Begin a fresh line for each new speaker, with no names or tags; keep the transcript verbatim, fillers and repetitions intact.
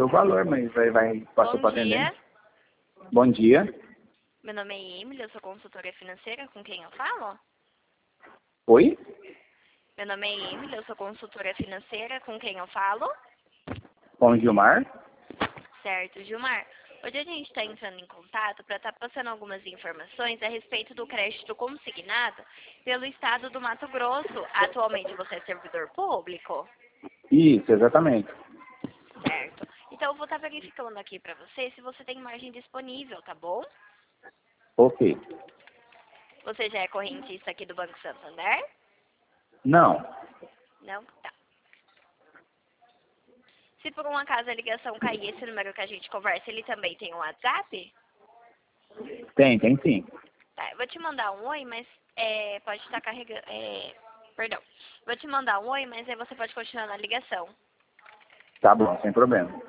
mandou o valor, mas vai, vai passou
Bom
para atender.
dia.
Bom dia.
Meu nome é Emily, eu sou consultora financeira. Com quem eu falo?
Oi?
Meu nome é Emily, eu sou consultora financeira. Com quem eu falo?
Com o Gilmar?
Certo, Gilmar. Hoje a gente está entrando em contato para estar passando algumas informações a respeito do crédito consignado pelo estado do Mato Grosso. Atualmente você é servidor público?
Isso, exatamente.
Certo. Então eu vou estar verificando aqui para você se você tem margem disponível, tá bom?
Ok.
Você já é correntista aqui do Banco Santander?
Não.
Não? Tá. Se por um acaso a ligação cair, esse número que a gente conversa, ele também tem um WhatsApp?
Tem, tem sim.
Tá, eu vou te mandar um oi, mas é, pode estar carregando... É, perdão. Vou te mandar um oi, mas aí você pode continuar na ligação.
Tá bom, sem problema.